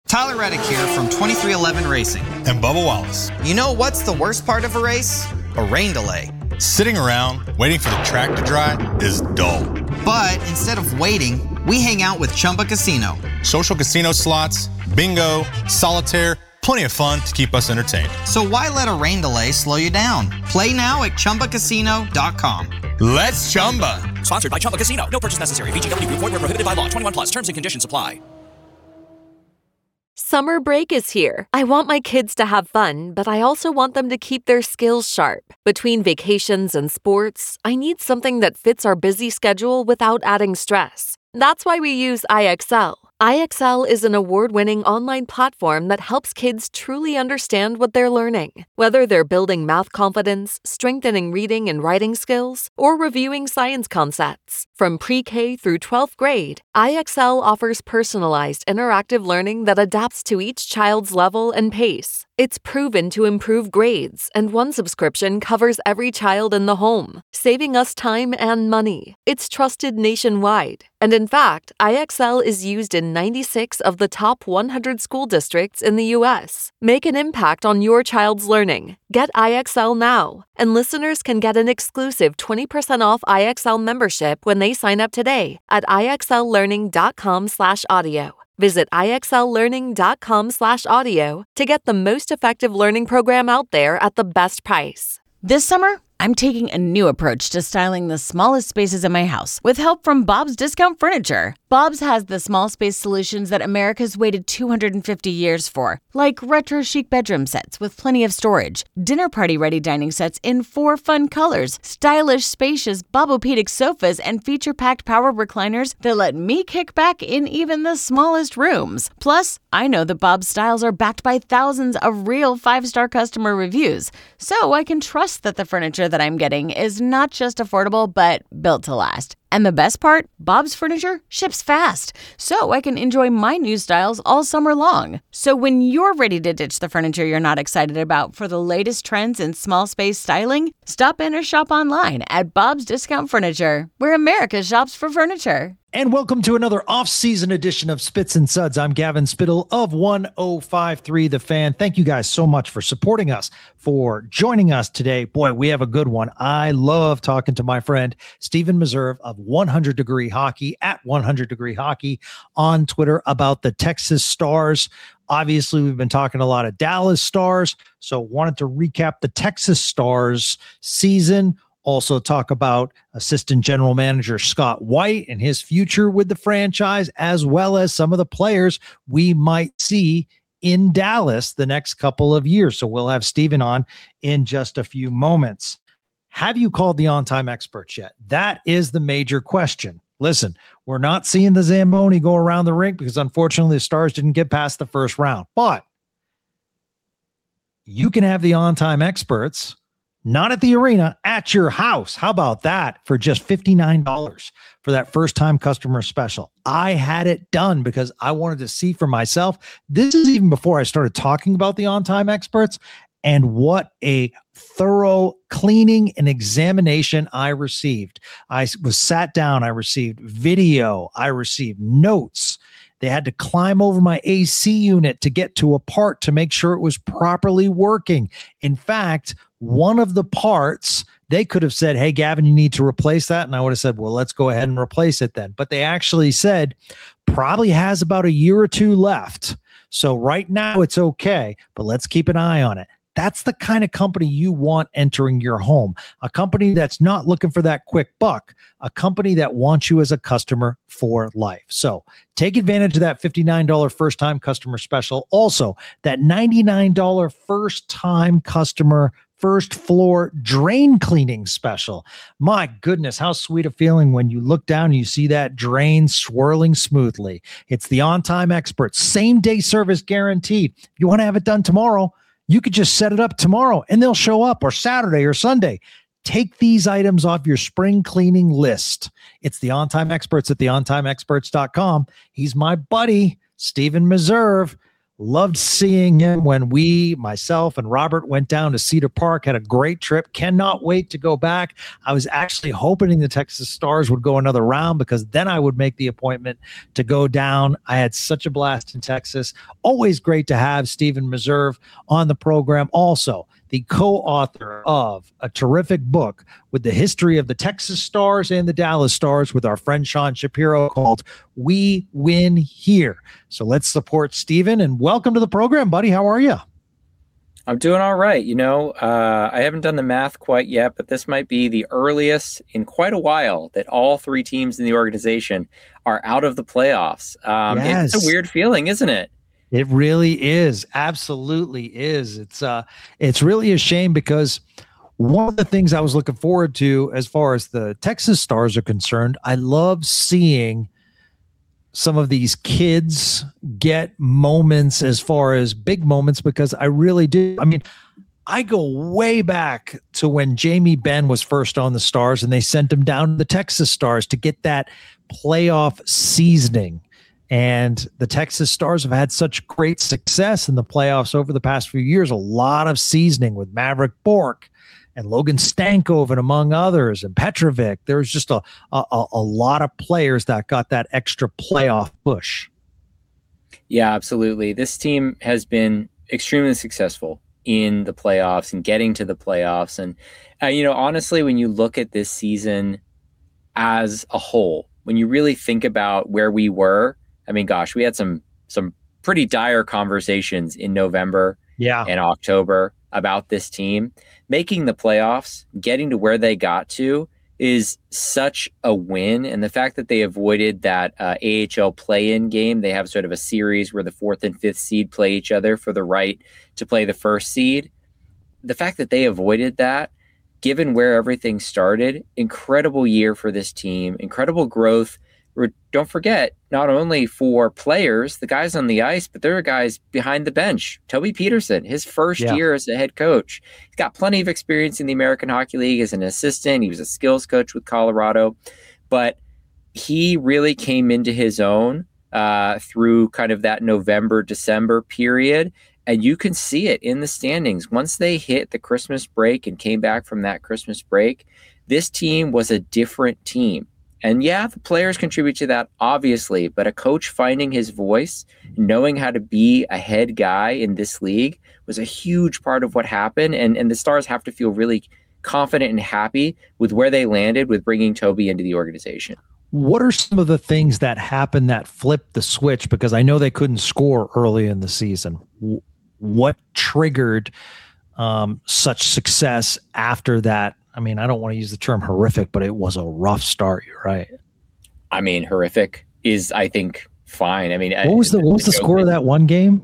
Tyler Reddick here from 2311 Racing. And Bubba Wallace. You know what's the worst part of a race? A rain delay. Sitting around waiting for the track to dry is dull. But instead of waiting, we hang out with Chumba Casino. Social casino slots, bingo, solitaire, plenty of fun to keep us entertained. So why let a rain delay slow you down? Play now at ChumbaCasino.com. Let's Chumba. Sponsored by Chumba Casino. No purchase necessary. VGW Group. Void where prohibited by law. 21 plus. Terms and conditions apply. Summer break is here. I want my kids to have fun, but I also want them to keep their skills sharp. Between vacations and sports, I need something that fits our busy schedule without adding stress. That's why we use IXL. IXL is an award-winning online platform that helps kids truly understand what they're learning. Whether they're building math confidence, strengthening reading and writing skills, or reviewing science concepts. From pre-K through 12th grade, IXL offers personalized interactive learning that adapts to each child's level and pace. It's proven to improve grades, and one subscription covers every child in the home, saving us time and money. It's trusted nationwide. And in fact, IXL is used in 96 of the top 100 school districts in the U.S. Make an impact on your child's learning. Get IXL now, and listeners can get an exclusive 20% off IXL membership when they sign up today at IXLlearning.com/audio. Visit IXLlearning.com/audio to get the most effective learning program out there at the best price. This summer, I'm taking a new approach to styling the smallest spaces in my house with help from Bob's Discount Furniture. Bob's has the small space solutions that America's waited 250 years for, like retro chic bedroom sets with plenty of storage, dinner party ready dining sets in 4 fun colors, stylish spacious Bobopedic sofas, and feature-packed power recliners that let me kick back in even the smallest rooms. Plus, I know that Bob's styles are backed by thousands of real 5-star customer reviews, so I can trust that the furniture that I'm getting is not just affordable, but built to last. And the best part, Bob's Furniture ships fast, so I can enjoy my new styles all summer long. So when you're ready to ditch the furniture you're not excited about for the latest trends in small space styling, stop in or shop online at Bob's Discount Furniture, where America shops for furniture. And welcome to another off-season edition of Spits and Suds. I'm Gavin Spittle of 105.3 The Fan. Thank you guys so much for supporting us, for joining us today. Boy, we have a good one. I love talking to my friend Stephen Meserve of 100 Degree Hockey at 100 Degree Hockey on Twitter about the Texas Stars. Obviously, we've been talking a lot of Dallas Stars, so wanted to recap the Texas Stars season. Also talk about assistant general manager Scott White and his future with the franchise, as well as some of the players we might see in Dallas the next couple of years. So we'll have Steven on in just a few moments. Have you called the on-time experts yet? That is the major question. Listen, we're not seeing the Zamboni go around the rink because unfortunately the Stars didn't get past the first round. But you can have the on-time experts not at the arena, at your house. How about that for just $59 for that first-time customer special? I had it done because I wanted to see for myself. This is even before I started talking about the on-time experts and what a thorough cleaning and examination I received. I was sat down. I received video. I received notes. They had to climb over my AC unit to get to a part to make sure it was properly working. In fact, one of the parts, they could have said, hey, Gavin, you need to replace that. And I would have said, well, let's go ahead and replace it then. But they actually said probably has about a year or two left. So right now it's okay, but let's keep an eye on it. That's the kind of company you want entering your home. A company that's not looking for that quick buck, a company that wants you as a customer for life. So take advantage of that $59 first-time customer special. Also, that $99 first-time customer first floor drain cleaning special. My goodness, how sweet a feeling when you look down and you see that drain swirling smoothly. It's the on-time experts, same day service guaranteed. If you want to have it done tomorrow, you could just set it up tomorrow and they'll show up, or Saturday or Sunday. Take these items off your spring cleaning list. It's the on-time experts at theontimeexperts.com. He's my buddy, Stephen Meserve. Loved seeing him when myself and Robert went down to Cedar Park, had a great trip. Cannot wait to go back. I was actually hoping the Texas Stars would go another round because then I would make the appointment to go down. I had such a blast in Texas. Always great to have Stephen Meserve on the program. Also, the co-author of a terrific book with the history of the Texas Stars and the Dallas Stars with our friend Sean Shapiro called We Win Here. So let's support Stephen and welcome to the program, buddy. How are you? I'm doing all right. I haven't done the math quite yet, but this might be the earliest in quite a while that all three teams in the organization are out of the playoffs. Yes. It's a weird feeling, isn't it? It really is. Absolutely is. It's really a shame because one of the things I was looking forward to as far as the Texas Stars are concerned, I love seeing some of these kids get moments as far as big moments because I really do. I mean, I go way back to when Jamie Benn was first on the Stars and they sent him down to the Texas Stars to get that playoff seasoning. And the Texas Stars have had such great success in the playoffs over the past few years. A lot of seasoning with Maverick Bourque and Logan Stankoven, among others, and Petrovic. There's just a lot of players that got that extra playoff push. Yeah, absolutely. This team has been extremely successful in the playoffs and getting to the playoffs. And, honestly, when you look at this season as a whole, when you really think about where we were, I mean, gosh, we had some pretty dire conversations in November and October about this team. Making the playoffs, getting to where they got to is such a win. And the fact that they avoided that AHL play-in game, they have sort of a series where the 4th and 5th seed play each other for the right to play the 1st seed. The fact that they avoided that, given where everything started, incredible year for this team, incredible growth. Don't forget, not only for players, the guys on the ice, but there are guys behind the bench. Toby Peterson, his first year as a head coach. He's got plenty of experience in the American Hockey League as an assistant. He was a skills coach with Colorado, but he really came into his own through kind of that November, December period. And you can see it in the standings. Once they hit the Christmas break and came back from that Christmas break, this team was a different team. And yeah, the players contribute to that, obviously, but a coach finding his voice, knowing how to be a head guy in this league was a huge part of what happened. And the Stars have to feel really confident and happy with where they landed with bringing Toby into the organization. What are some of the things that happened that flipped the switch? Because I know they couldn't score early in the season. What triggered such success after that? I mean, I don't want to use the term horrific, but it was a rough start. You're right. I mean, horrific is, I think, fine. I mean, what was the score of that one game?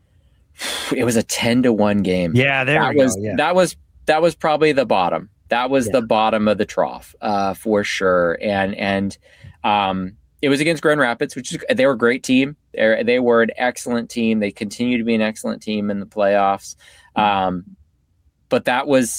It was a 10-1 game. Yeah, That was probably the bottom. That was the bottom of the trough, for sure. And it was against Grand Rapids, they were a great team. They were an excellent team. They continue to be an excellent team in the playoffs. But that was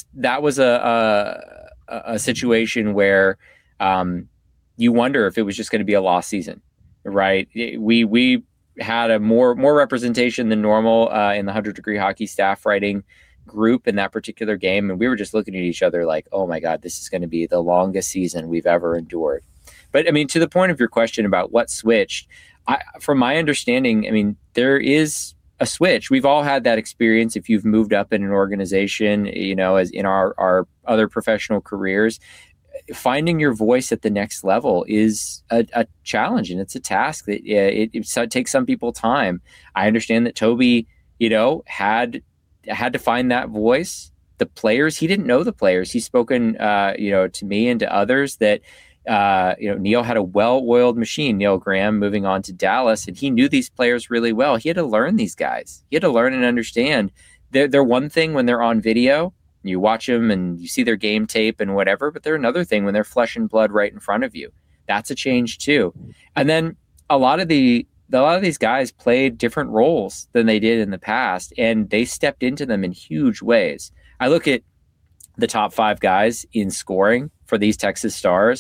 a situation where you wonder if it was just going to be a lost season, right? We had a more representation than normal in the 100 Degree Hockey staff writing group in that particular game, and we were just looking at each other like, oh my God, this is going to be the longest season we've ever endured. But I mean, to the point of your question about what switched, from my understanding, I mean, there is a switch. We've all had that experience. If you've moved up in an organization, as in our other professional careers, finding your voice at the next level is a challenge, and it's a task that it takes some people time. I understand that Toby, had to find that voice. The players, he didn't know the players. He's spoken, to me and to others that, Neil had a well-oiled machine, Neil Graham, moving on to Dallas, and he knew these players really well. He had to learn these guys. He had to learn and understand. They're one thing when they're on video, you watch them and you see their game tape and whatever, but they're another thing when they're flesh and blood right in front of you. That's a change too. And then a lot of these guys played different roles than they did in the past, and they stepped into them in huge ways. I look at the top 5 guys in scoring for these Texas Stars.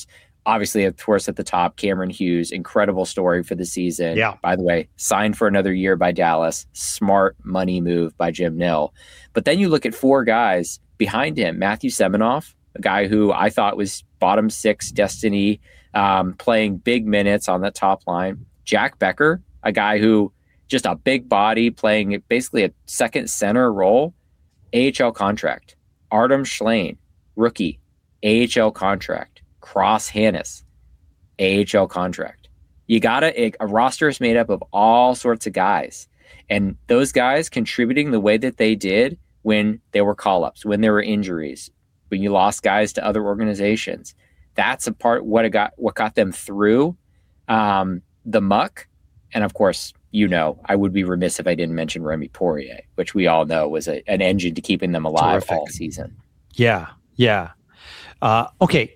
obviously, of course, at the top, Cameron Hughes, incredible story for the season. Yeah. By the way, signed for another year by Dallas. Smart money move by Jim Nill. But then you look at 4 guys behind him. Matthew Seminoff, a guy who I thought was bottom 6 destiny, playing big minutes on that top line. Jack Becker, a guy who just a big body playing basically a second center role, AHL contract. Artem Schlane, rookie, AHL contract. Cross Hannes, AHL contract. You a roster is made up of all sorts of guys, and those guys contributing the way that they did when there were call-ups, when there were injuries, when you lost guys to other organizations. That's a part what got them through the muck. And of course, I would be remiss if I didn't mention Remy Poirier, which we all know was an engine to keeping them alive all season. Yeah. Okay.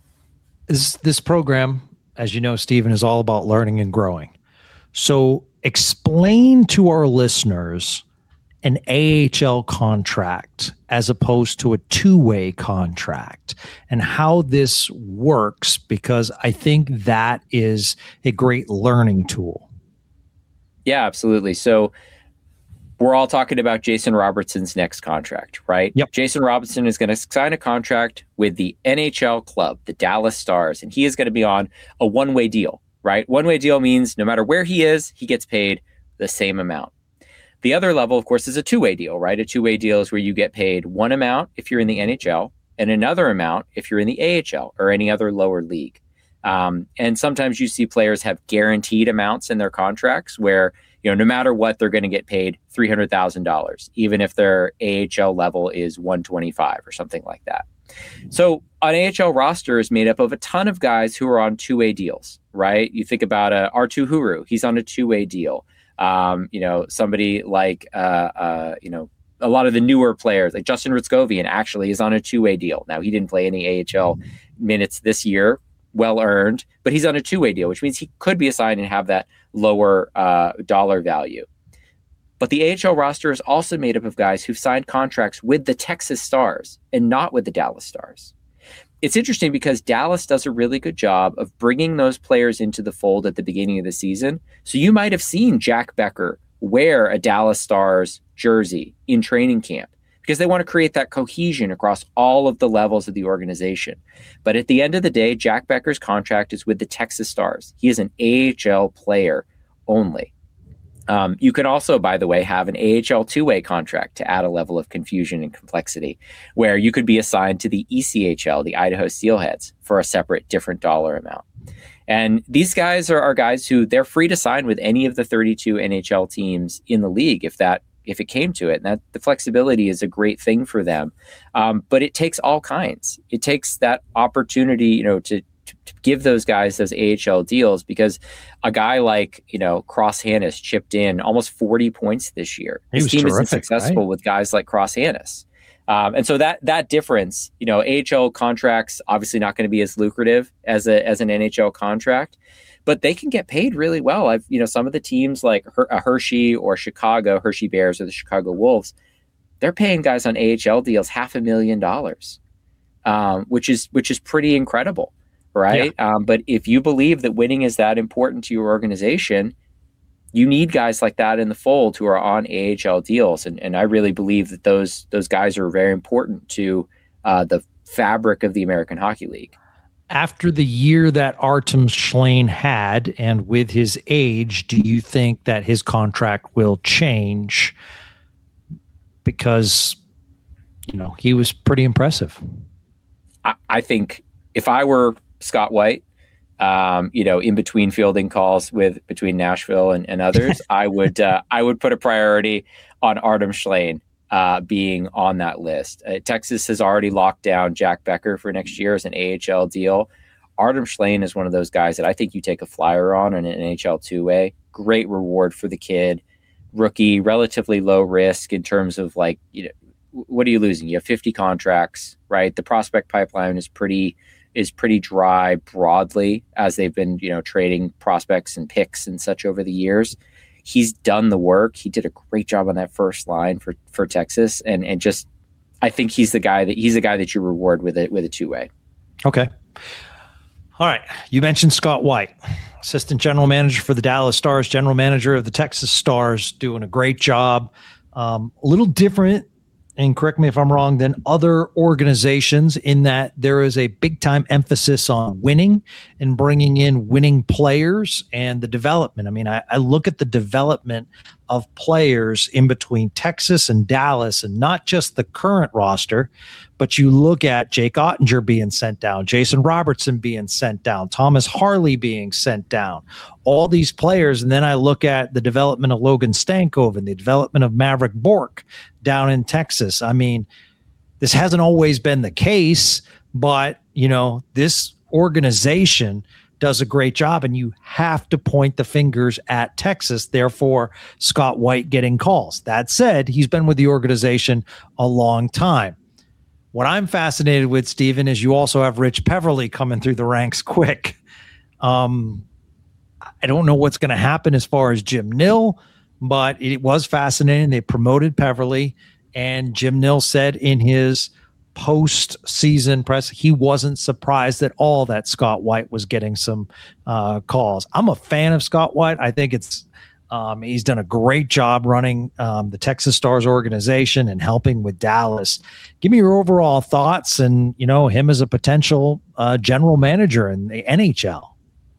This program, as you know, Stephen, is all about learning and growing. So explain to our listeners an AHL contract as opposed to a two-way contract and how this works, because I think that is a great learning tool. Yeah, absolutely. So we're all talking about Jason Robertson's next contract, right? Yep. Jason Robertson is going to sign a contract with the NHL club, the Dallas Stars, and he is going to be on a one-way deal, right? One-way deal means no matter where he is, he gets paid the same amount. The other level, of course, is a two-way deal, right? A two-way deal is where you get paid one amount if you're in the NHL and another amount if you're in the AHL or any other lower league. And sometimes you see players have guaranteed amounts in their contracts where, no matter what, they're going to get paid $300,000, even if their AHL level is 125 or something like that. So an AHL roster is made up of a ton of guys who are on two-way deals, right? You think about Arttu Huru, he's on a two-way deal. Somebody like, a lot of the newer players like Justin Rutzkovian actually is on a two-way deal. Now, he didn't play any AHL minutes this year, well earned, but he's on a two-way deal, which means he could be assigned and have that lower dollar value. But the AHL roster is also made up of guys who've signed contracts with the Texas Stars and not with the Dallas Stars. It's interesting because Dallas does a really good job of bringing those players into the fold at the beginning of the season. So you might have seen Jack Becker wear a Dallas Stars jersey in training camp because they want to create that cohesion across all of the levels of the organization. But at the end of the day, Jack Becker's contract is with the Texas Stars. He is an AHL player only. You can also, by the way, have an AHL two-way contract to add a level of confusion and complexity, where you could be assigned to the ECHL, the Idaho Steelheads, for a separate, different dollar amount. And these guys are guys who they're free to sign with any of the 32 NHL teams in the league if it came to it. And that the flexibility is a great thing for them. But it takes all kinds. It takes that opportunity, to give those guys those AHL deals, because a guy like, Cross Hannes chipped in almost 40 points this year. His team is successful with guys like Cross Hannes. And so that difference, AHL contracts obviously not going to be as lucrative as an NHL contract, but they can get paid really well. Some of the teams like Hershey or Chicago, Hershey Bears or the Chicago Wolves, they're paying guys on AHL deals $500,000, which is pretty incredible, right? Yeah. But if you believe that winning is that important to your organization, you need guys like that in the fold who are on AHL deals. And I really believe that those guys are very important to the fabric of the American Hockey League. After the year that Artem Schlane had, and with his age, do you think that his contract will change? Because, he was pretty impressive. I think if I were Scott White, in between fielding calls between Nashville and others, I would put a priority on Artem Schlane being on that list. Texas has already locked down Jack Becker for next year as an AHL deal. Artem Schlane is one of those guys that I think you take a flyer on an NHL two-way. Great reward for the kid. Rookie, relatively low risk in terms of what are you losing? You have 50 contracts, right? The prospect pipeline is pretty dry broadly as they've been, trading prospects and picks and such over the years. He's done the work. He did a great job on that first line for Texas. And just, I think he's the guy that you reward with a two-way. Okay. All right. You mentioned Scott White, assistant general manager for the Dallas Stars, general manager of the Texas Stars, doing a great job. A little different, and correct me if I'm wrong, than other organizations in that there is a big time emphasis on winning and bringing in winning players and the development. I mean, I look at the development of players in between Texas and Dallas, and not just the current roster, but you look at Jake Ottinger being sent down, Jason Robertson being sent down, Thomas Harley being sent down, all these players. And then I look at the development of Logan Stankoven, the development of Maverick Bourque down in Texas. I mean, this hasn't always been the case, but, you know, this organization does a great job, and you have to point the fingers at Texas. Therefore, Scott White getting calls. That said, he's been with the organization a long time. What I'm fascinated with, Steven, is you also have Rich Peverley coming through the ranks quick. I don't know what's going to happen as far as Jim Nill, but it was fascinating. They promoted Peverley, and Jim Nill said in his post-season press he wasn't surprised at all that Scott White was getting some calls. I'm a fan of Scott White. I think it's he's done a great job running the Texas Stars organization and helping with Dallas. Give me your overall thoughts and, you know, him as a potential general manager in the NHL.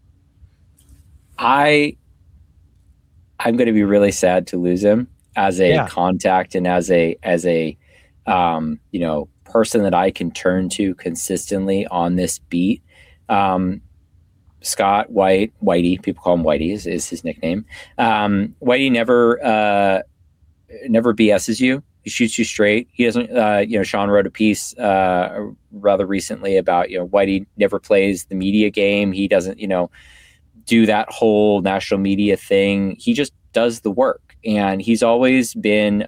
I'm going to be really sad to lose him as a contact and as a you know, person that I can turn to consistently on this beat. Scott White, Whitey, people call him Whitey is his nickname. Whitey never BS's you. He shoots you straight. He doesn't, you know, Sean wrote a piece rather recently about, you know, Whitey never plays the media game. He doesn't, you know, do that whole national media thing. He just does the work, and he's always been,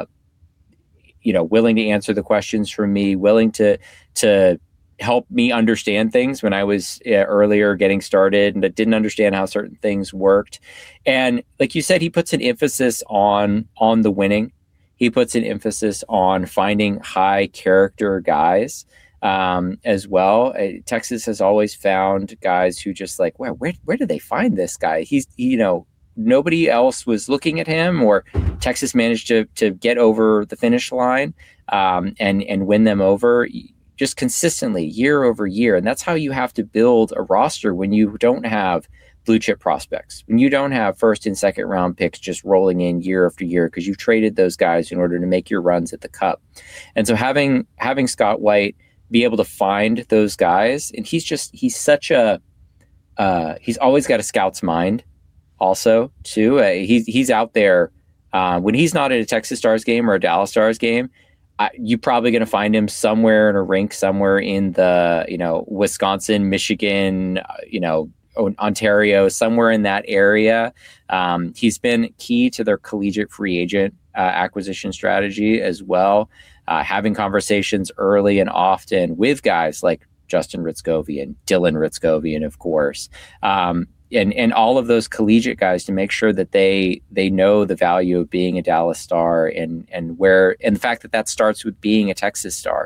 you know, willing to answer the questions from me, willing to help me understand things when I was earlier getting started and I didn't understand how certain things worked. And like you said, he puts an emphasis on the winning. He puts an emphasis on finding high character guys as well. Texas has always found guys who just like, wow, where did they find this guy? He's, you know, nobody else was looking at him, or Texas managed to get over the finish line and win them over just consistently year over year. And that's how you have to build a roster when you don't have blue chip prospects, when you don't have first and second round picks just rolling in year after year, because you've traded those guys in order to make your runs at the Cup. And so having Scott White be able to find those guys, and he's such a he's always got a scout's mind. Also, too, he's out there when he's not at a Texas Stars game or a Dallas Stars game. You're probably going to find him somewhere in a rink, somewhere in the, you know, Wisconsin, Michigan, you know, Ontario, somewhere in that area. He's been key to their collegiate free agent acquisition strategy as well, having conversations early and often with guys like Justin Ritzkovian, Dylan Ritzkovian, of course. And all of those collegiate guys to make sure that they know the value of being a Dallas Star and the fact that starts with being a Texas Star.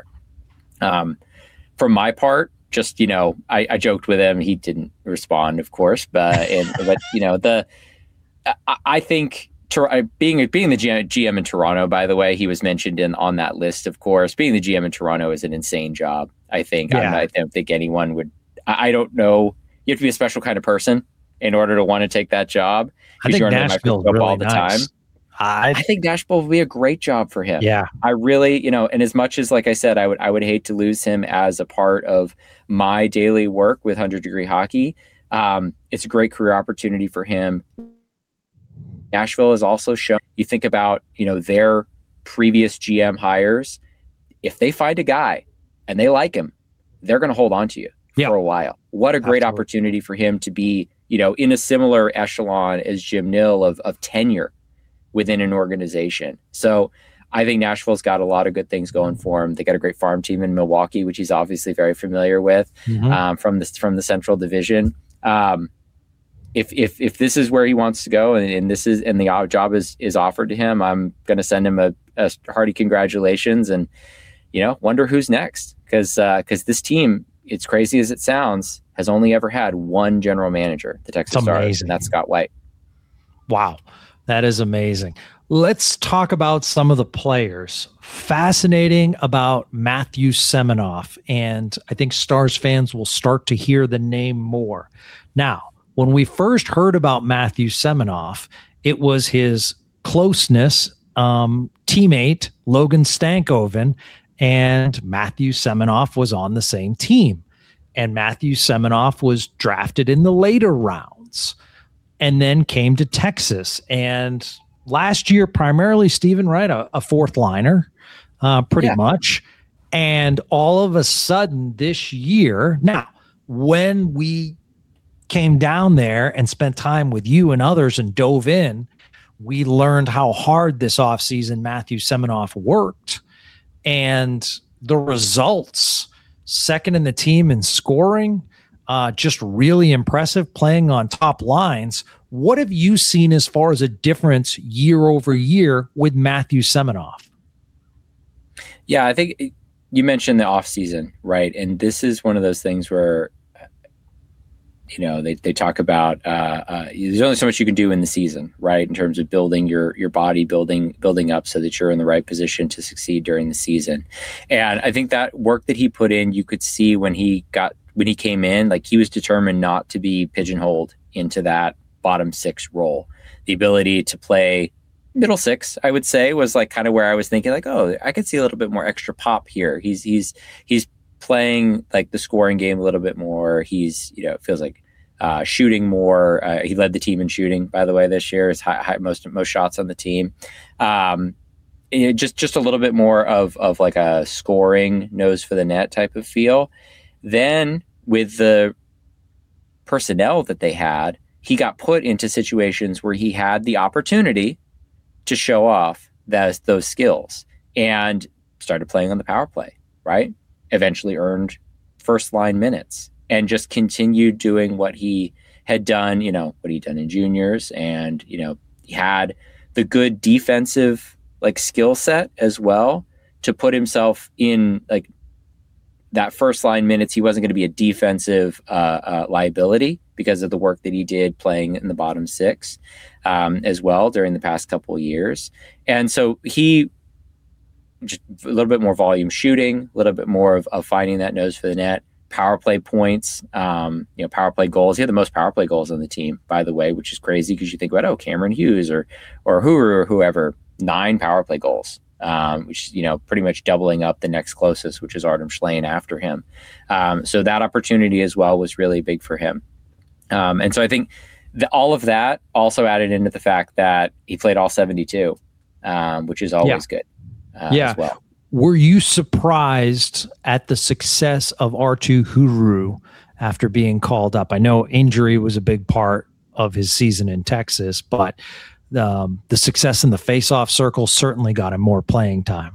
For my part, just, you know, I joked with him. He didn't respond, of course, but you know, I think being the GM in Toronto, by the way, he was mentioned on that list, of course. Being the GM in Toronto is an insane job. I think. Yeah. I don't think anyone would. I don't know. You have to be a special kind of person in order to want to take that job. I think Nashville really all the nice. Time. I think Nashville would be a great job for him. Yeah. I really, you know, and as much as, like I said, I would hate to lose him as a part of my daily work with 100 Degree Hockey. It's a great career opportunity for him. Nashville has also shown, you think about, you know, their previous GM hires, if they find a guy and they like him, they're going to hold on to you for a while. What a great opportunity for him to be, you know, in a similar echelon as Jim Nill of tenure within an organization. So I think Nashville's got a lot of good things going for him. They got a great farm team in Milwaukee, which he's obviously very familiar with, from the Central Division. If this is where he wants to go, and the job is offered to him, I'm going to send him a hearty congratulations, and, you know, wonder who's next, because this team, it's crazy as it sounds, has only ever had one general manager, the Texas Stars, and that's Scott White. Wow, that is amazing. Let's talk about some of the players. Fascinating about Matthew Seminoff, and I think Stars fans will start to hear the name more. Now, when we first heard about Matthew Seminoff, it was his closeness teammate, Logan Stankoven, and Matthew Seminoff was on the same team. And Matthew Seminoff was drafted in the later rounds and then came to Texas. And last year, primarily Stephen Wright, a fourth liner, pretty much. And all of a sudden this year, now, when we came down there and spent time with you and others and dove in, we learned how hard this offseason Matthew Seminoff worked. And the results, second in the team in scoring, just really impressive, playing on top lines. What have you seen as far as a difference year over year with Matthew Seminoff? Yeah, I think you mentioned the offseason, right? And this is one of those things where, you know, they talk about there's only so much you can do in the season, right? In terms of building your body, building up so that you're in the right position to succeed during the season. And I think that work that he put in, you could see when he came in, like he was determined not to be pigeonholed into that bottom six role. The ability to play middle six, I would say, was like kind of where I was thinking like, oh, I could see a little bit more extra pop here. He's playing like the scoring game a little bit more. He's, you know, it feels like shooting more. He led the team in shooting, by the way, this year. His most shots on the team. Just a little bit more of like a scoring nose for the net type of feel. Then with the personnel that they had, he got put into situations where he had the opportunity to show off those skills and started playing on the power play, right? Eventually earned first line minutes and just continued doing what he had done, you know, what he'd done in juniors. And, you know, he had the good defensive like skill set as well to put himself in like that first line minutes. He wasn't going to be a defensive liability because of the work that he did playing in the bottom six as well during the past couple of years. And so he just a little bit more volume shooting, a little bit more of finding that nose for the net, power play points, power play goals. He had the most power play goals on the team, by the way, which is crazy because you think about, oh, Cameron Hughes or Huru or whoever, 9 power play goals, which, you know, pretty much doubling up the next closest, which is Artem Schlane after him. So that opportunity as well was really big for him. And so I think all of that also added into the fact that he played all 72, which is always good. As well. Were you surprised at the success of Arttu Huru after being called up? I know injury was a big part of his season in Texas, but the success in the face-off circle certainly got him more playing time.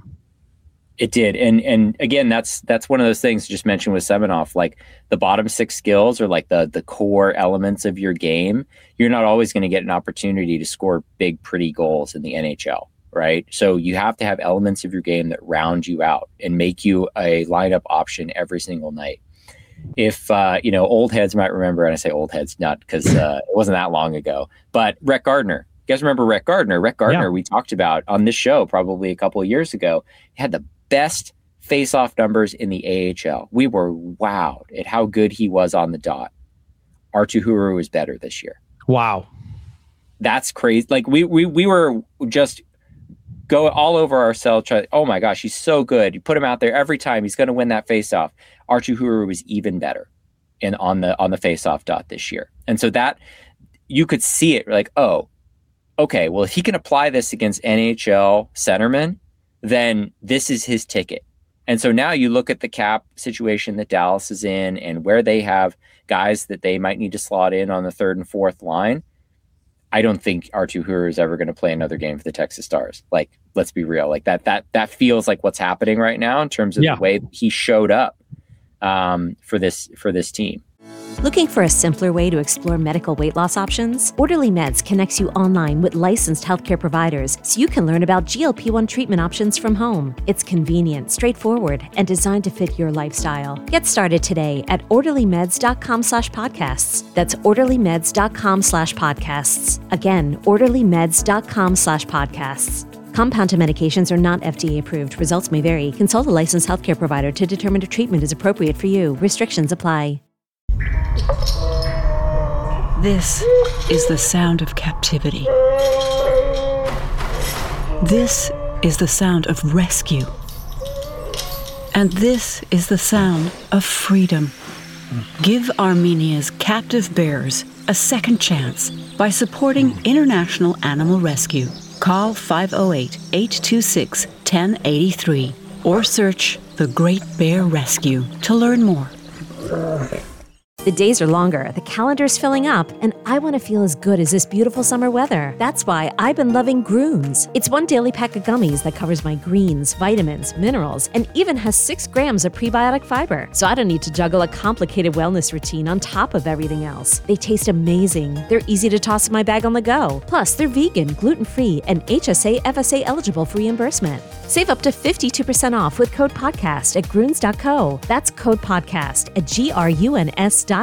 It did. And again, that's one of those things just mentioned with Seminoff, like the bottom 6 skills or like the core elements of your game. You're not always going to get an opportunity to score big, pretty goals in the NHL. Right. So you have to have elements of your game that round you out and make you a lineup option every single night. If, old heads might remember, and I say old heads, not because it wasn't that long ago, but Rhett Gardner. You guys remember Rhett Gardner? Rhett Gardner, we talked about on this show probably a couple of years ago. He had the best face-off numbers in the AHL. We were wowed at how good he was on the dot. Arttu Huru is better this year. Wow. That's crazy. Like we were just go all over ourselves. Oh my gosh, he's so good. You put him out there every time, he's going to win that faceoff. Arttu Huru was even better on the faceoff dot this year, and so that you could see it like, oh, okay, well if he can apply this against NHL centermen, then this is his ticket. And so now you look at the cap situation that Dallas is in, and where they have guys that they might need to slot in on the third and fourth line. I don't think Arttu Huru is ever going to play another game for the Texas Stars. Like, let's be real. Like that feels like what's happening right now in terms of the way he showed up for this team. Looking for a simpler way to explore medical weight loss options? Orderly Meds connects you online with licensed healthcare providers so you can learn about GLP-1 treatment options from home. It's convenient, straightforward, and designed to fit your lifestyle. Get started today at orderlymeds.com/podcasts. That's orderlymeds.com/podcasts. Again, orderlymeds.com/podcasts. Compounded medications are not FDA approved. Results may vary. Consult a licensed healthcare provider to determine if treatment is appropriate for you. Restrictions apply. This is the sound of captivity. This is the sound of rescue. And this is the sound of freedom. Give Armenia's captive bears a second chance by supporting International Animal Rescue. Call 508-826-1083 or search The Great Bear Rescue to learn more. The days are longer, the calendar's filling up, and I want to feel as good as this beautiful summer weather. That's why I've been loving Grooms. It's one daily pack of gummies that covers my greens, vitamins, minerals, and even has 6 grams of prebiotic fiber. So I don't need to juggle a complicated wellness routine on top of everything else. They taste amazing. They're easy to toss in my bag on the go. Plus, they're vegan, gluten-free, and HSA, FSA eligible for reimbursement. Save up to 52% off with code podcast at Grunes.co. That's code podcast at GRUNS.co.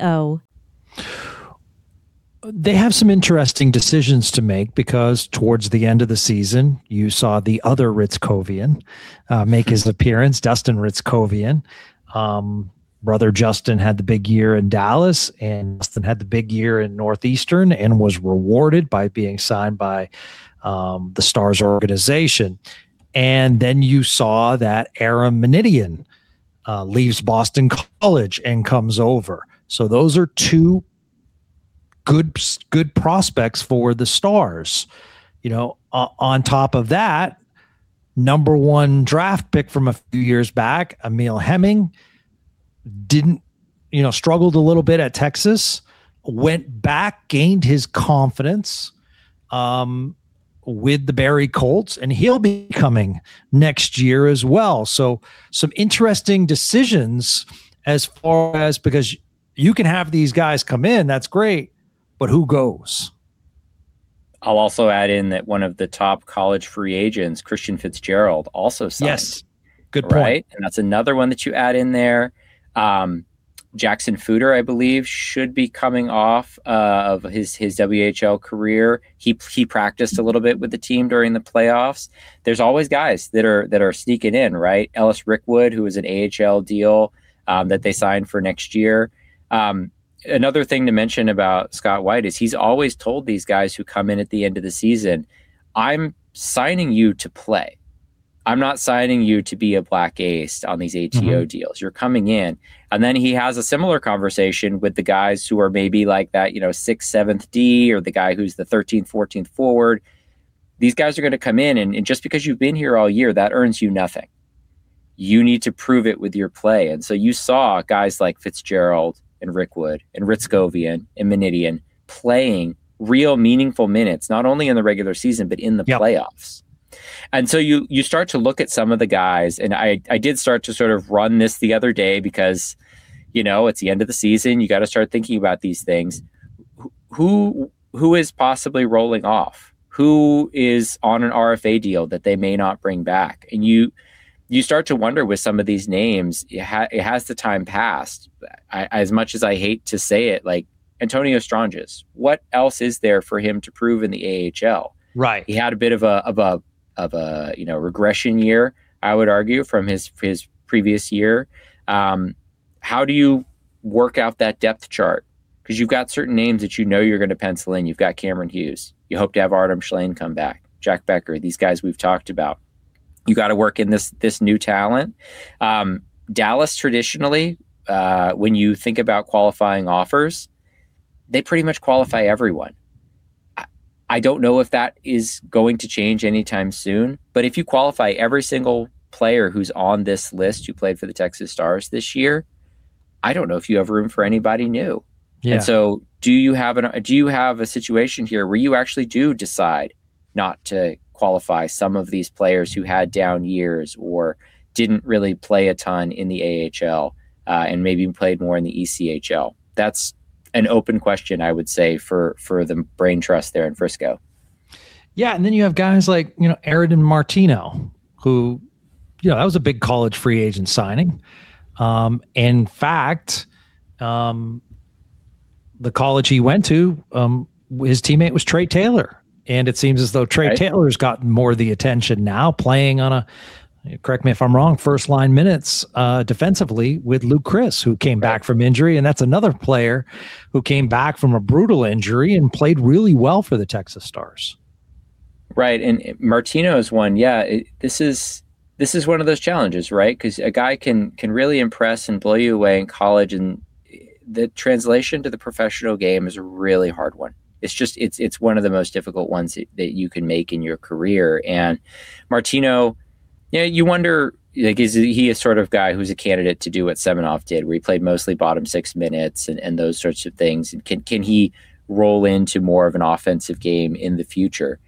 They have some interesting decisions to make because towards the end of the season, you saw the other Ritzkovian make his appearance, Dustin Ritzkovian. Brother Justin had the big year in Dallas, and Justin had the big year in Northeastern and was rewarded by being signed by the Stars organization. And then you saw that Aram Menidian leaves Boston College and comes over. So those are two good prospects for the Stars. You know, on top of that, number 1 draft pick from a few years back, Emil Hemming, struggled a little bit at Texas, went back, gained his confidence with the Barrie Colts, and he'll be coming next year as well. So some interesting decisions as far as, because you can have these guys come in, that's great, but who goes? I'll also add in that one of the top college free agents, Christian Fitzgerald, also signed. Yes, good point. Right? And that's another one that you add in there. Jackson Footer, I believe, should be coming off of his WHL career. He practiced a little bit with the team during the playoffs. There's always guys that are sneaking in, right? Ellis Rickwood, who is an AHL deal that they signed for next year. Another thing to mention about Scott White is he's always told these guys who come in at the end of the season, I'm signing you to play. I'm not signing you to be a black ace on these ATO deals. You're coming in. And then he has a similar conversation with the guys who are maybe like that, 6th, 7th D, or the guy who's the 13th, 14th forward. These guys are going to come in, and just because you've been here all year, that earns you nothing. You need to prove it with your play. And so you saw guys like Fitzgerald and Rickwood and Ritzkovian and Menidian playing real meaningful minutes, not only in the regular season, but in the playoffs. And so you start to look at some of the guys, and I did start to sort of run this the other day because, it's the end of the season. You got to start thinking about these things. Who is possibly rolling off? Who is on an RFA deal that they may not bring back? And you start to wonder with some of these names, it has the time passed. As much as I hate to say it, like Antonio Stranges, what else is there for him to prove in the AHL? Right. He had a bit of a regression year, I would argue, from his previous year. How do you work out that depth chart? Because you've got certain names that you're going to pencil in. You've got Cameron Hughes. You hope to have Artem Schlein come back. Jack Becker, these guys we've talked about. You got to work in this new talent. Dallas traditionally, when you think about qualifying offers, they pretty much qualify everyone. I don't know if that is going to change anytime soon, but if you qualify every single player who's on this list who played for the Texas Stars this year, I don't know if you have room for anybody new. Yeah. And so do you have a situation here where you actually do decide not to qualify some of these players who had down years or didn't really play a ton in the AHL and maybe played more in the ECHL? that's an open question, I would say, for the brain trust there in Frisco. Yeah, and then you have guys like, Aridin Martino, who, that was a big college free agent signing. In fact, the college he went to, his teammate was Trey Taylor. And it seems as though Trey Taylor's gotten more of the attention now, playing on correct me if I'm wrong, first line minutes defensively with Luke Chris, who came back from injury. And that's another player who came back from a brutal injury and played really well for the Texas Stars. Right. And Martino is one. Yeah, this is one of those challenges, right? Because a guy can really impress and blow you away in college, and the translation to the professional game is a really hard one. It's just it's one of the most difficult ones that you can make in your career. And Martino, you wonder, like, is he a sort of guy who's a candidate to do what Semenoff did, where he played mostly bottom 6 minutes and those sorts of things? And can he roll into more of an offensive game in the future?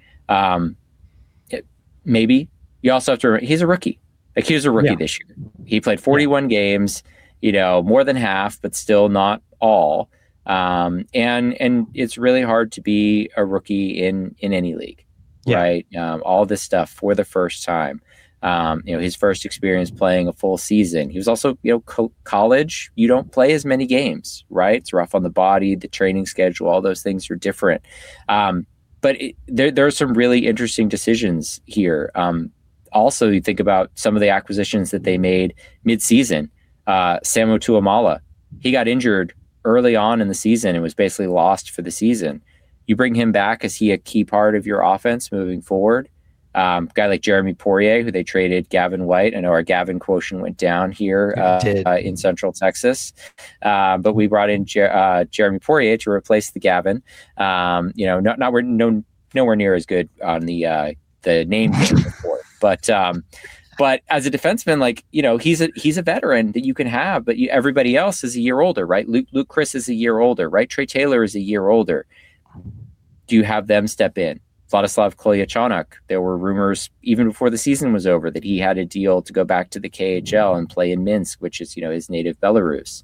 Maybe. You also have to remember, he's a rookie. Like, he was a rookie this year. He played 41 games, more than half, but still not all. And it's really hard to be a rookie in any league, right? All this stuff for the first time. His first experience playing a full season. He was also, college, you don't play as many games, right? It's rough on the body, the training schedule, all those things are different. But there are some really interesting decisions here. Also, you think about some of the acquisitions that they made mid-season. Samu Tuamala, he got injured early on in the season and was basically lost for the season. You bring him back, is he a key part of your offense moving forward? Guy like Jeremy Poirier, who they traded Gavin White. I know our Gavin quotient went down here in Central Texas, but we brought in Jeremy Poirier to replace the Gavin. Nowhere near as good on the name before, but as a defenseman, he's a veteran that you can have, but everybody else is a year older, right? Luke Chris is a year older, right? Trey Taylor is a year older. Do you have them step in? Vladislav Kolyachonok, there were rumors even before the season was over that he had a deal to go back to the KHL and play in Minsk, which is, his native Belarus.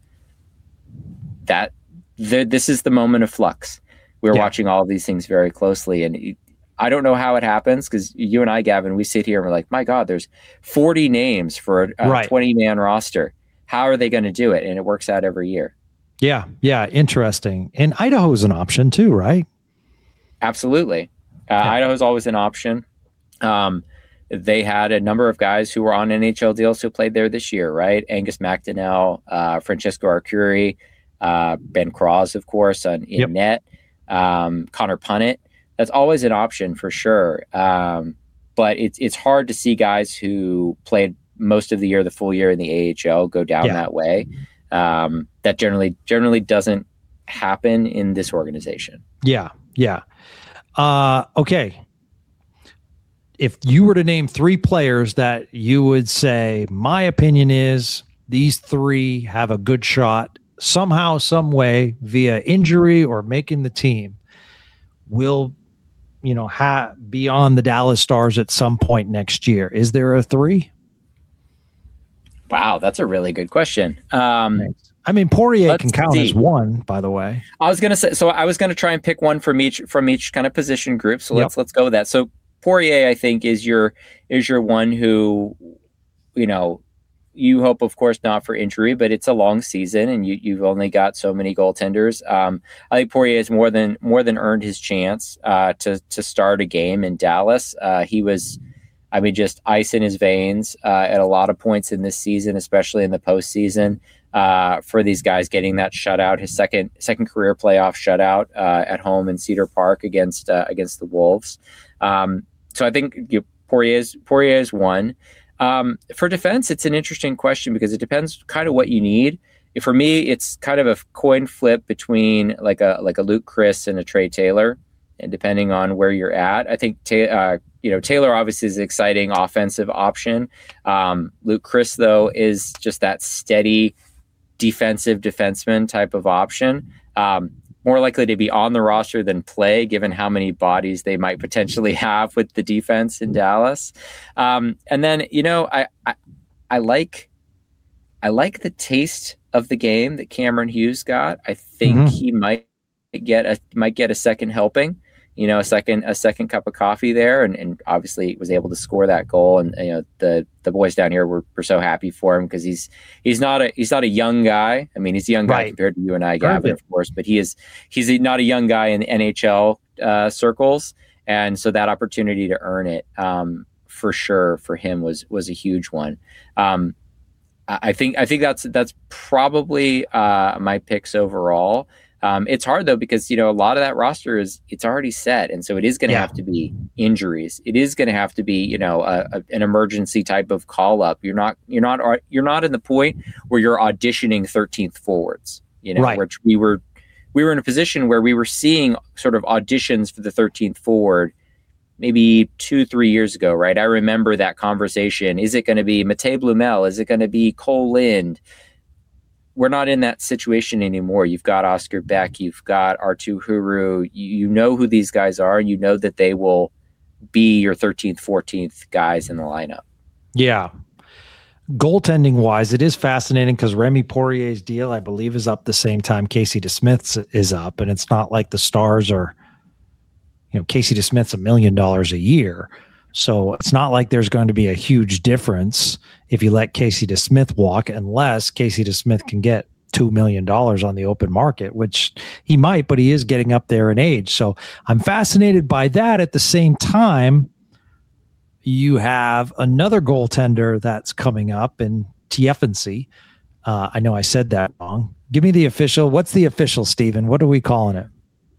This is the moment of flux. We're watching all of these things very closely, and I don't know how it happens, because you and I, Gavin, we sit here and we're like, my God, there's 40 names for a 20-man roster. How are they going to do it? And it works out every year. Yeah, interesting. And Idaho's an option too, right? Absolutely. Idaho's always an option. They had a number of guys who were on NHL deals who played there this year, right? Angus McDonnell, Francesco Arcuri, Ben Cross, of course, in net, Connor Punnett. That's always an option for sure. But it's hard to see guys who played most of the year, the full year in the AHL, go down that way. That generally doesn't happen in this organization. Yeah. Okay. If you were to name 3 players that you would say, my opinion is these 3 have a good shot somehow, some way, via injury or making the team, will, be on the Dallas Stars at some point next year. Is there a 3? Wow, that's a really good question. Poirier can count as 1, by the way. I was going to try and pick one from each kind of position group. So let's go with that. So Poirier, I think, is your one who, you hope, of course, not for injury, but it's a long season and you've only got so many goaltenders. I think Poirier has more than earned his chance to start a game in Dallas. He was, just ice in his veins at a lot of points in this season, especially in the postseason. For these guys getting that shutout, his second career playoff shutout at home in Cedar Park against the Wolves. So I think Poirier is one. For defense, it's an interesting question because it depends kind of what you need. For me, it's kind of a coin flip between like a Luke Chris and a Trey Taylor, and depending on where you're at. I think Taylor obviously is an exciting offensive option. Luke Chris, though, is just that steady defensive defenseman type of option. More likely to be on the roster than play, given how many bodies they might potentially have with the defense in Dallas. And then, I like I like the taste of the game that Cameron Hughes got. I think he might get a second helping, a second cup of coffee there, and obviously was able to score that goal. And the boys down here were so happy for him because he's not a young guy. I mean, he's a young guy compared to you and I, Gavin, of course, but he's not a young guy in the NHL circles, and so that opportunity to earn it for sure for him was a huge one. I think that's probably my picks overall. It's hard though, because a lot of that roster it's already set, and so it is going to have to be injuries. It is going to have to be an emergency type of call up. You're not in the point where you're auditioning 13th forwards. Which we were in a position where we were seeing sort of auditions for the 13th forward maybe 2-3 years ago, right? I remember that conversation. Is it going to be Matej Blumel? Is it going to be Cole Lind? We're not in that situation anymore. You've got Oscar Beck. You've got Arttu Huru. You know who these guys are. You know that they will be your 13th, 14th guys in the lineup. Yeah. Goaltending wise, it is fascinating because Remy Poirier's deal, I believe, is up the same time Casey DeSmith's is up. And it's not like the Stars are, Casey DeSmith's $1 million a year. So it's not like there's going to be a huge difference if you let Casey DeSmith walk, unless Casey DeSmith can get $2 million on the open market, which he might, but he is getting up there in age. So I'm fascinated by that. At the same time, you have another goaltender that's coming up in TFNC. I know I said that wrong. Give me the official. What's the official, Steven? What are we calling it?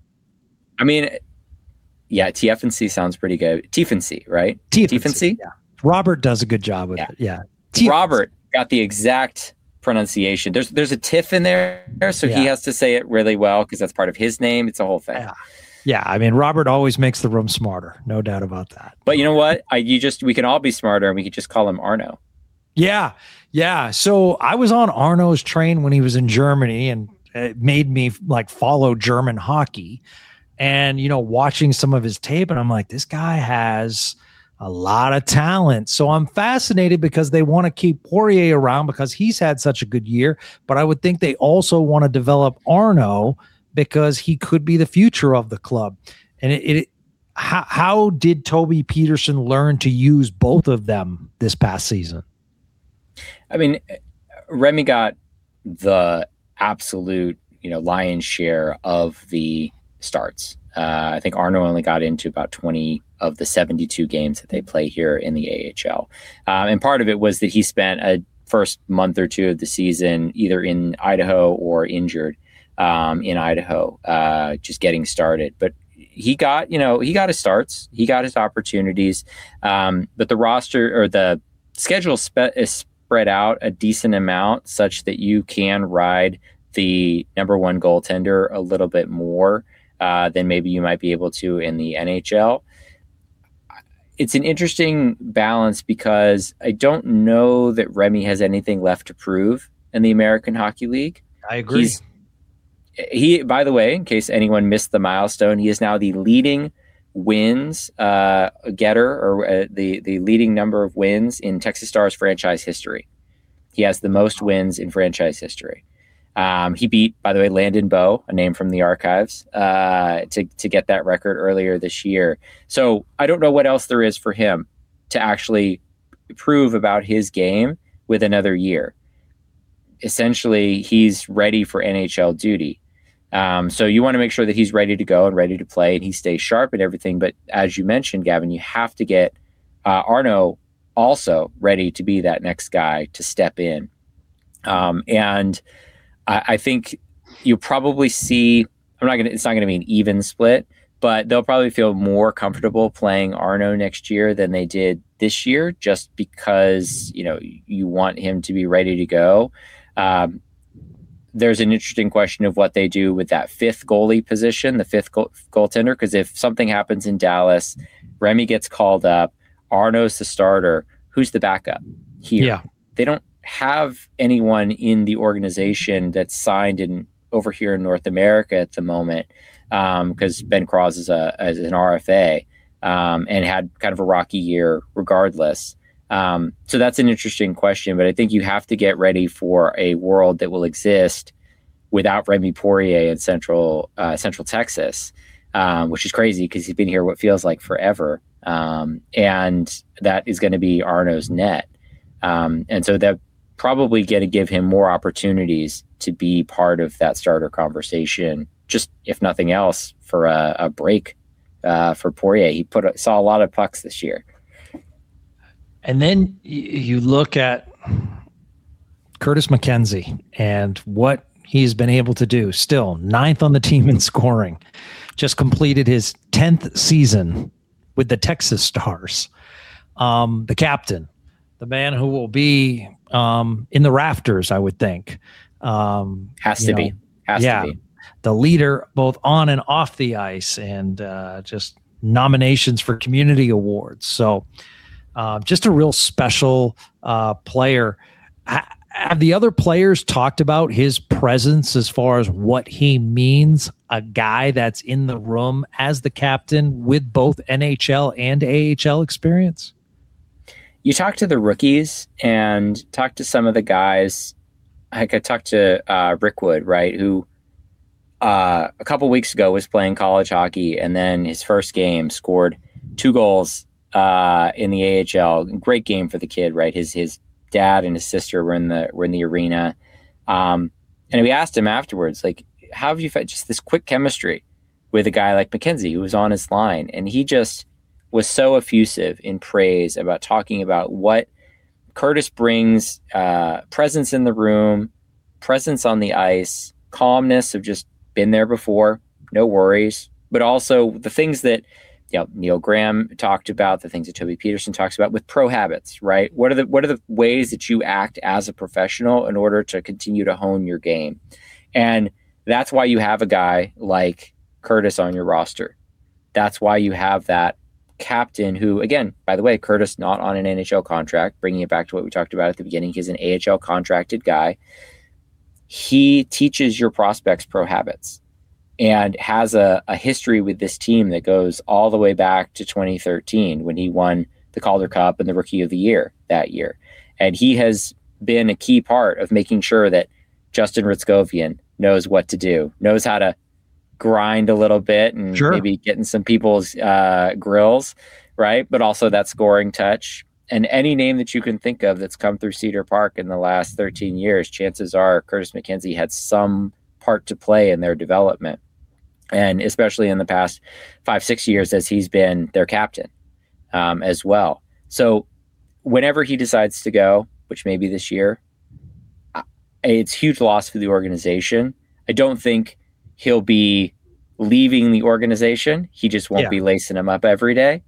I mean, yeah, TFNC sounds pretty good. TFNC, right? TFNC? Yeah. Robert does a good job with it. Yeah. Robert got the exact pronunciation. There's a tiff in there, so he has to say it really well because that's part of his name. It's a whole thing. Yeah. I mean, Robert always makes the room smarter. No doubt about that. But you know what? We can all be smarter, and we could just call him Arno. Yeah. Yeah. So I was on Arno's train when he was in Germany, and it made me follow German hockey. And, watching some of his tape, and I'm like, this guy has a lot of talent. So I'm fascinated because they want to keep Poirier around because he's had such a good year. But I would think they also want to develop Arno because he could be the future of the club. And how did Toby Peterson learn to use both of them this past season? I mean, Remy got the absolute, lion's share of the starts. I think Arno only got into about 20 of the 72 games that they play here in the AHL. And part of it was that he spent a first month or two of the season either in Idaho or injured in Idaho, just getting started. But he got his starts, he got his opportunities. But the roster or the schedule is spread out a decent amount such that you can ride the number one goaltender a little bit more than maybe you might be able to in the NHL. It's an interesting balance because I don't know that Remy has anything left to prove in the American Hockey League. I agree. He, by the way, in case anyone missed the milestone, he is now the leading wins getter, or the leading number of wins in Texas Stars franchise history. He has the most wins in franchise history. He beat, by the way, Landon Bowe, a name from the archives, to get that record earlier this year. So I don't know what else there is for him to actually prove about his game with another year. Essentially, he's ready for NHL duty. So you want to make sure that he's ready to go and ready to play and he stays sharp and everything. But as you mentioned, Gavin, you have to get Arno also ready to be that next guy to step in. And I think you'll probably see, it's not going to be an even split, but they'll probably feel more comfortable playing Arno next year than they did this year, just because, you want him to be ready to go. There's an interesting question of what they do with that fifth goalie position, the fifth goaltender, because if something happens in Dallas, Remy gets called up, Arno's the starter, who's the backup here? Yeah. They don't have anyone in the organization that's signed over here in North America at the moment, because Ben Cross is an RFA and had kind of a rocky year regardless. So that's an interesting question, but I think you have to get ready for a world that will exist without Remy Poirier in Central Texas, which is crazy because he's been here what feels like forever. And that is going to be Arnaud's net. And so that probably going to give him more opportunities to be part of that starter conversation, just if nothing else, for a break for Poirier. He saw a lot of pucks this year. And then you look at Curtis McKenzie and what he's been able to do. Still 9th on the team in scoring. Just completed his 10th season with the Texas Stars. The captain, the man who will be in the rafters, I would think. Has to be. The leader both on and off the ice, and just nominations for community awards. So just a real special player. Have the other players talked about his presence as far as what he means, a guy that's in the room as the captain with both NHL and AHL experience? You talk to the rookies and talk to some of the guys. Like I talked to Rick Wood, right, who a couple weeks ago was playing college hockey, and then his first game scored 2 goals in the AHL. Great game for the kid, right? His dad and his sister were in the arena. And we asked him afterwards, like, how have you found just this quick chemistry with a guy like McKenzie who was on his line? And he just was so effusive in praise about talking about what Curtis brings, presence in the room, presence on the ice, calmness of just been there before, no worries, but also the things that Neil Graham talked about, the things that Toby Peterson talks about with pro habits, right? What are the ways that you act as a professional in order to continue to hone your game? And that's why you have a guy like Curtis on your roster. That's why you have that captain who, again, by the way, Curtis not on an NHL contract, bringing it back to what we talked about at the beginning. He's an AHL contracted guy. He teaches your prospects pro habits and has a history with this team that goes all the way back to 2013 when he won the Calder Cup and the Rookie of the Year that year. And he has been a key part of making sure that Justin Ritzkovian knows what to do, knows how to grind a little bit and maybe get in some people's grills, right? But also that scoring touch. And any name that you can think of that's come through Cedar Park in the last 13 years, chances are Curtis McKenzie had some part to play in their development. And especially in the past 5-6 years as he's been their captain as well. So whenever he decides to go, which may be this year, it's a huge loss for the organization. I don't think he'll be leaving the organization. He just won't be lacing him up every day.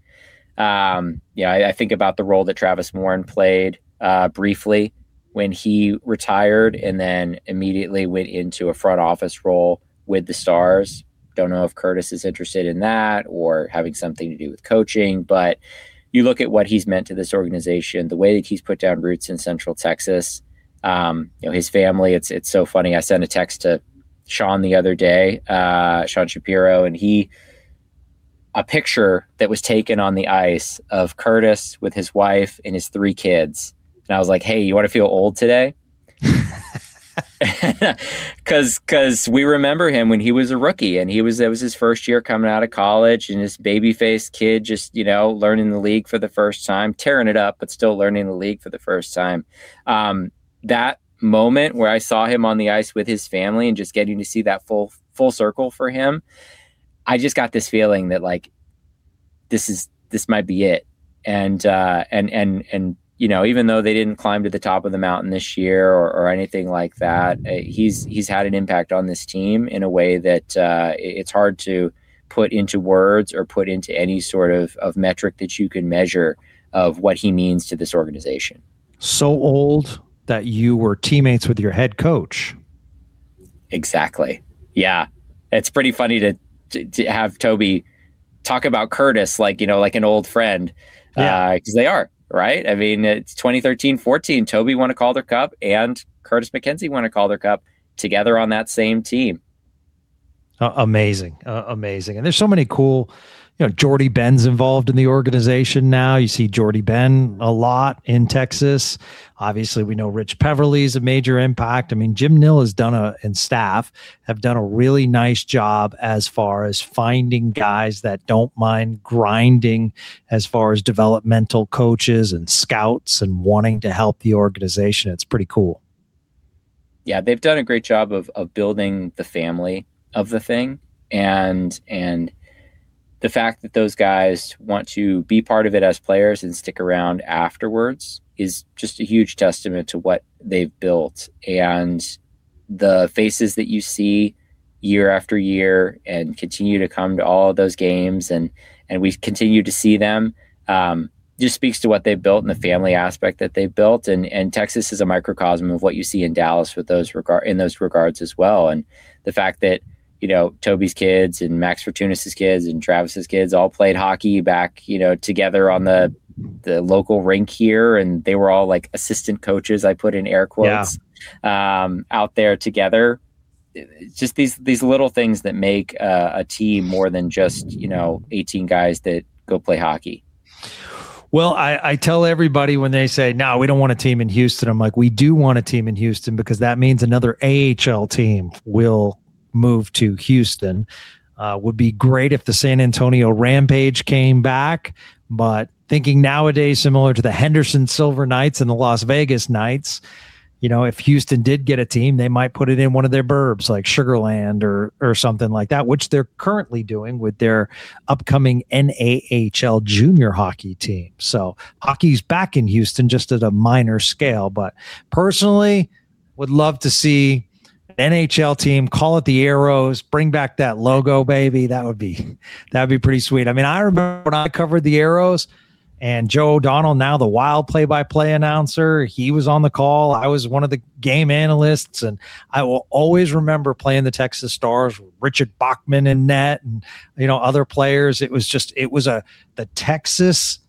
I think about the role that Travis Morin played briefly when he retired and then immediately went into a front office role with the Stars. Don't know if Curtis is interested in that or having something to do with coaching, but you look at what he's meant to this organization, the way that he's put down roots in Central Texas, his family, it's so funny. I sent a text to Sean the other day, Sean Shapiro, and a picture that was taken on the ice of Curtis with his wife and his 3 kids. And I was like, hey, you want to feel old today? Because we remember him when he was a rookie and it was his first year coming out of college, and this baby-faced kid just, learning the league for the first time, tearing it up, but still learning the league for the first time. That moment where I saw him on the ice with his family and just getting to see that full circle for him, I just got this feeling that like, this might be it. And even though they didn't climb to the top of the mountain this year or anything like that, he's had an impact on this team in a way that it's hard to put into words or put into any sort of metric that you can measure of what he means to this organization. So old that you were teammates with your head coach. Exactly. Yeah. It's pretty funny to have Toby talk about Curtis like an old friend, because they are. Right? I mean, it's 2013-14. Toby won a Calder Cup and Curtis McKenzie won a Calder Cup together on that same team. Amazing. And there's so many cool, Jordy Ben's involved in the organization now. You see Jordy Ben a lot in Texas. Obviously, we know Rich Peverly's a major impact. I mean, Jim Nill and staff have done a really nice job as far as finding guys that don't mind grinding as far as developmental coaches and scouts and wanting to help the organization. It's pretty cool. Yeah, they've done a great job of building the family of the thing, and the fact that those guys want to be part of it as players and stick around afterwards is just a huge testament to what they've built. And the faces that you see year after year and continue to come to all of those games, and we continue to see them, just speaks to what they've built and the family aspect that they've built. And Texas is a microcosm of what you see in Dallas with in those regards as well. And the fact that, Toby's kids and Max Fortuna's kids and Travis's kids all played hockey back, together on the local rink here. And they were all like assistant coaches, I put in air quotes, out there together. It's just these little things that make a team more than just, 18 guys that go play hockey. Well, I tell everybody when they say, no, we don't want a team in Houston. I'm like, we do want a team in Houston because that means another AHL team will move to Houston. Would be great if the San Antonio Rampage came back, but thinking nowadays similar to the Henderson Silver Knights and the Las Vegas Knights, if Houston did get a team, they might put it in one of their burbs like Sugarland or something like that, which they're currently doing with their upcoming NAHL junior hockey team. So hockey's back in Houston, just at a minor scale, but personally would love to see NHL team, call it the Arrows, bring back that logo, baby. That'd be pretty sweet. I mean, I remember when I covered the Arrows and Joe O'Donnell, now the Wild play-by-play announcer, he was on the call. I was one of the game analysts, and I will always remember playing the Texas Stars with Richard Bachman in net and, other players. It was the Texas,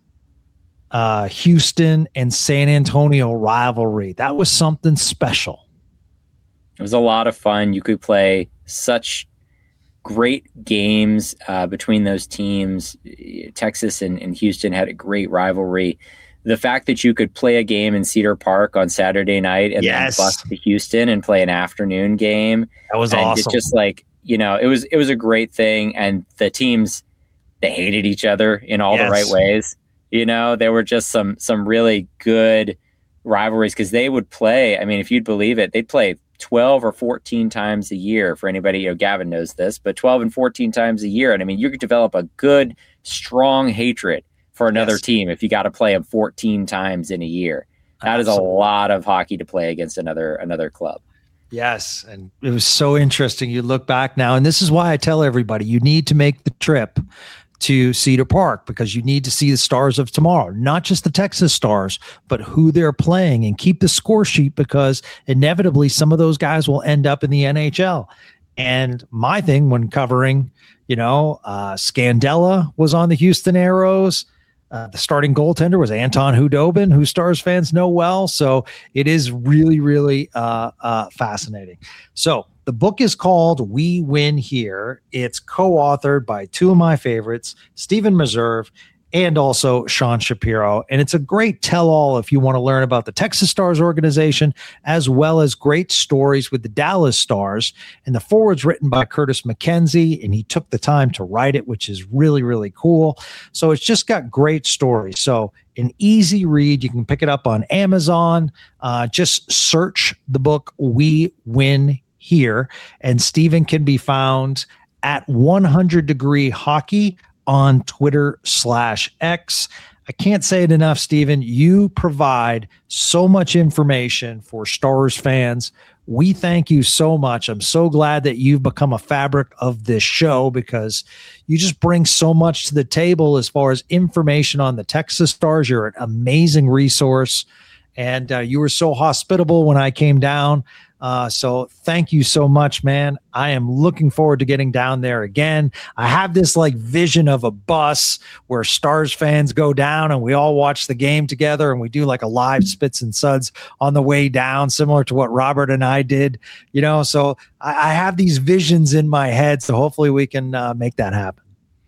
Houston and San Antonio rivalry. That was something special. It was a lot of fun. You could play such great games between those teams. Texas and Houston had a great rivalry. The fact that you could play a game in Cedar Park on Saturday night and then bus to Houston and play an afternoon game. That was awesome. It's just like, it was a great thing. And the teams, they hated each other in all the right ways. There were just some really good rivalries because they would play. I mean, if you'd believe it, they'd play 12 or 14 times a year. For anybody, Gavin knows this, but 12 and 14 times a year. And I mean, you could develop a good, strong hatred for another team if you got to play them 14 times in a year. That is a lot of hockey to play against another club. Yes. And it was so interesting. You look back now, and this is why I tell everybody, you need to make the trip to Cedar Park because you need to see the Stars of tomorrow, not just the Texas Stars, but who they're playing, and keep the score sheet because inevitably some of those guys will end up in the NHL. And my thing when covering, Scandella was on the Houston Aeros. The starting goaltender was Anton Hudobin, who Stars fans know well. So it is really, really fascinating. So the book is called We Win Here. It's co-authored by two of my favorites, Stephen Meserve and also Sean Shapiro. And it's a great tell-all if you want to learn about the Texas Stars organization, as well as great stories with the Dallas Stars. And the foreword's written by Curtis McKenzie, and he took the time to write it, which is really, really cool. So it's just got great stories. So an easy read. You can pick it up on Amazon. Just search the book We Win Here. And Stephen can be found at 100 Degree Hockey on Twitter/X. I can't say it enough, Stephen. You provide so much information for Stars fans. We thank you so much. I'm so glad that you've become a fabric of this show because you just bring so much to the table as far as information on the Texas Stars. You're an amazing resource, and you were so hospitable when I came down. So thank you so much, man. I am looking forward to getting down there again. I have this vision of a bus where Stars fans go down and we all watch the game together and we do a live Spits and Suds on the way down, similar to what Robert and I did, so I have these visions in my head. So hopefully we can make that happen.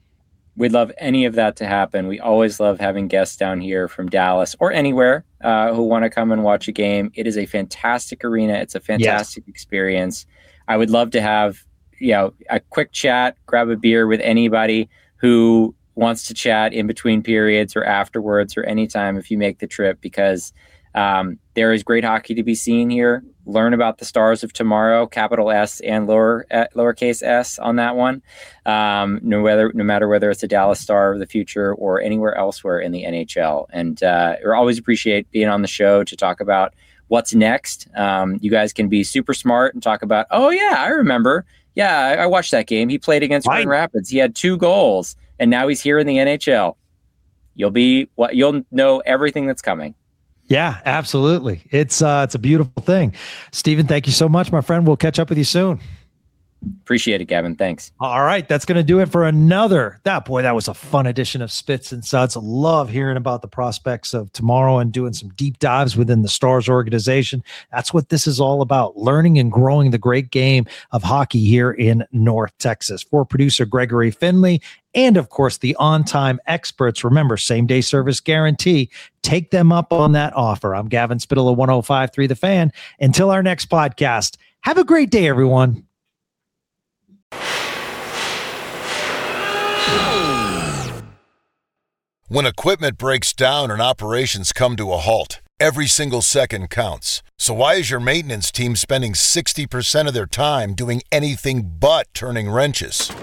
We'd love any of that to happen. We always love having guests down here from Dallas or anywhere who want to come and watch a game. It is a fantastic arena. It's a fantastic experience. I would love to have, a quick chat, grab a beer with anybody who wants to chat in between periods or afterwards or anytime if you make the trip, because there is great hockey to be seen here. Learn about the Stars of tomorrow, capital S and lowercase s on that one. No matter whether it's a Dallas Star of the future or anywhere elsewhere in the NHL. And we always appreciate being on the show to talk about what's next. You guys can be super smart and talk about, oh yeah, I remember. Yeah, I watched that game. He played against Grand Rapids. He had 2 goals, and now he's here in the NHL. You'll know everything that's coming. Yeah, absolutely. It's a beautiful thing. Steven, thank you so much, my friend. We'll catch up with you soon. Appreciate it, Gavin. Thanks. All right. That's going to do it for another. That was a fun edition of Spits and Suds. Love hearing about the prospects of tomorrow and doing some deep dives within the Stars organization. That's what this is all about, learning and growing the great game of hockey here in North Texas. For producer Gregory Finley and, of course, the on-time experts, remember, same-day service guarantee. Take them up on that offer. I'm Gavin Spittle of 105.3 The Fan. Until our next podcast, have a great day, everyone. When equipment breaks down and operations come to a halt, every single second counts. So why is your maintenance team spending 60% of their time doing anything but turning wrenches?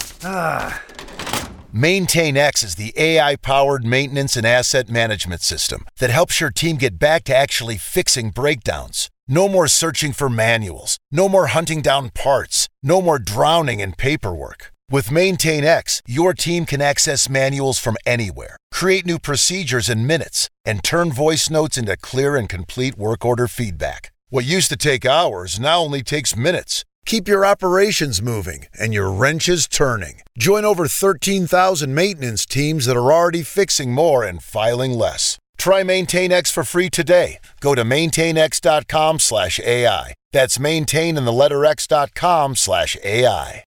MaintainX is the AI-powered maintenance and asset management system that helps your team get back to actually fixing breakdowns. No more searching for manuals. No more hunting down parts. No more drowning in paperwork. With MaintainX, your team can access manuals from anywhere, create new procedures in minutes, and turn voice notes into clear and complete work order feedback. What used to take hours now only takes minutes. Keep your operations moving and your wrenches turning. Join over 13,000 maintenance teams that are already fixing more and filing less. Try MaintainX for free today. Go to maintainx.com/AI. That's maintain and the letter x.com/AI.